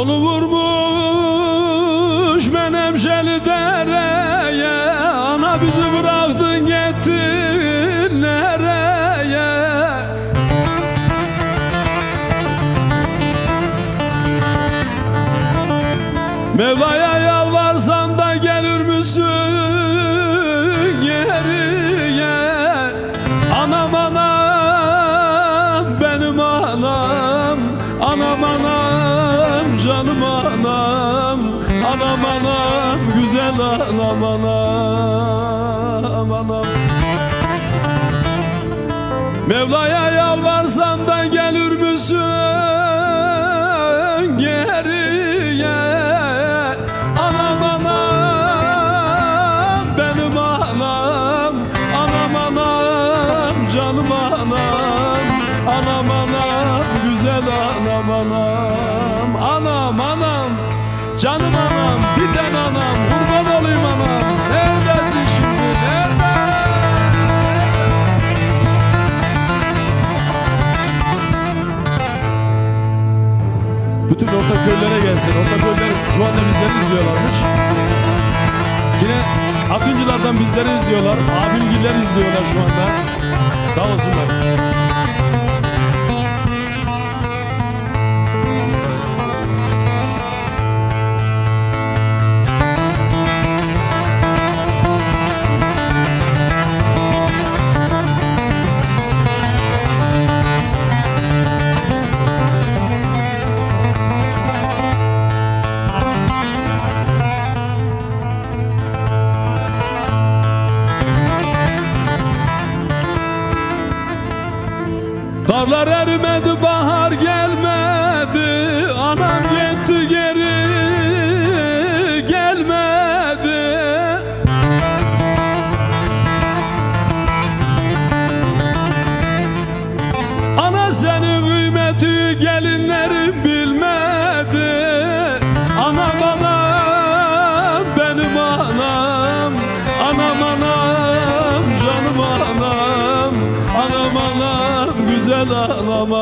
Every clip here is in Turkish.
Kolu vurmuş Menemşeli dereye, ana bizi bıraktın gittin nereye? Mevla'ya yalvarsam da gelir müsün geriye? Anam anam benim anam, anam anam canım anam, anam anam güzel anam anam anam. Mevla'ya yalvarsam da gelir müsün geriye? Anam anam benim anam, anam anam canım anam, anam anam güzel anam anam, anam anam canım anam, bir tane anam, kurban olayım anam. Neredesin şimdi, nerede? Bütün Ortaköy'lere gelsin. Ortaköy'ler şu anda bizleri izliyorlarmış. Yine Akıncılardan bizleri izliyorlar. Abimgiller izliyorlar şu anda. Sağ olsunlar. Karlar erimedi, bahar gelmedi, anam gitti geri gelmedi. Ana senin kıymeti gelinlerin bilmedi. Anam anam benim anam, anam anam canım anam, anam anam güzel anam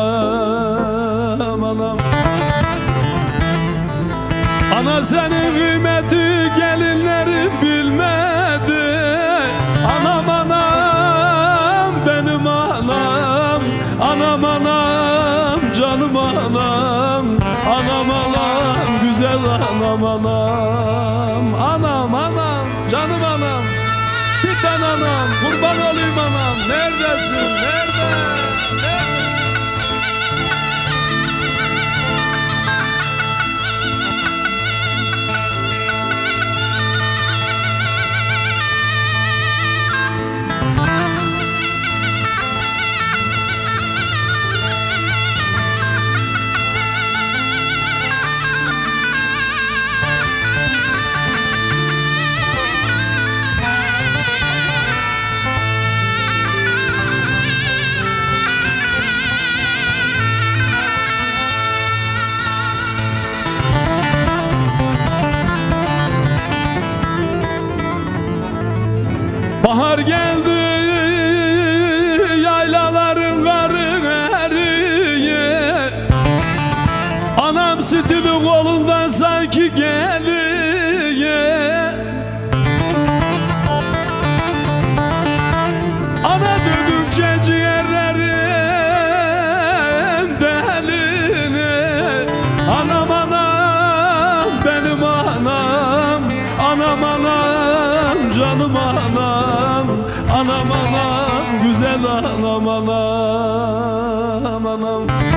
anam anam. Ana senin kıymeti gelinlerin bilmedi. Anam anam benim anam, anam anam canım anam, anam anam güzel anam anam, anam anam canım anam, bir tane anam, kurban olayım anam. Neredesin, nerede? Bahar geldi, yaylaların karı eriye. Anam sütümü kolundan sanki geliye. Ana dökükçe ciğerlerim deline. Anam anam benim anam, anam anam canım anam, anam anam güzel anam anam anam.